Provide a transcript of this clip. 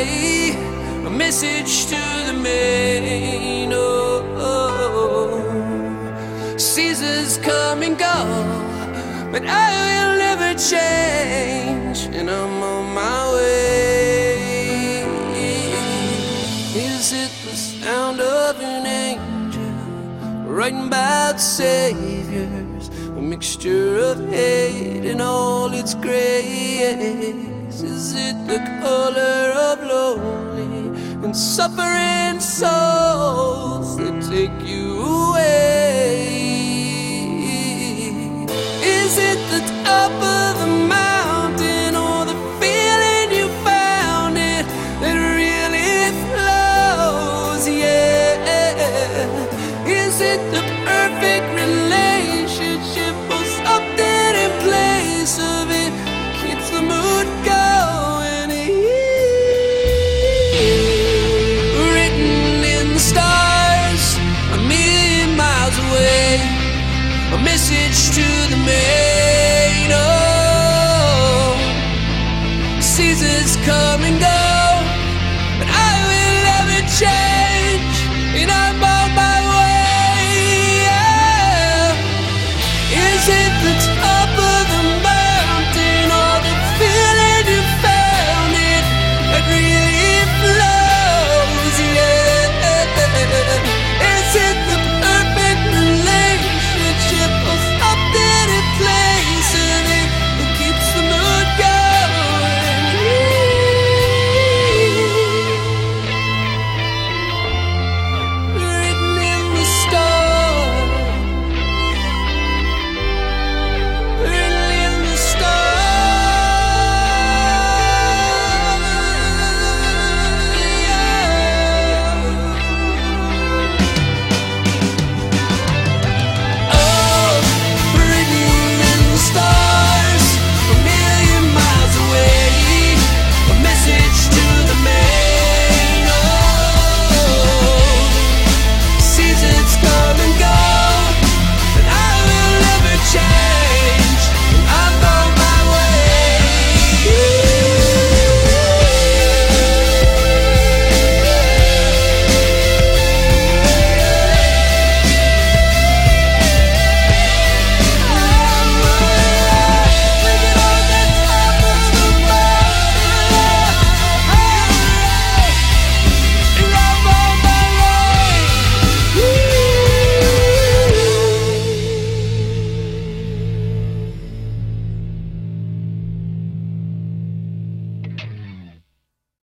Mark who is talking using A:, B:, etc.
A: way, a message to the main. Seasons come and go, but I will never change, and I'm on my way. Is it the sound of an angel writing about saviors, a mixture of hate and all its grace? Is it the color of lonely and suffering souls that take you away? Is it the top of the mountain or the feeling you found it that really flows? Yeah. Is it the perfect relationship or something in place of it keeps the mood going? Written in the stars, a million miles away, a message to the man.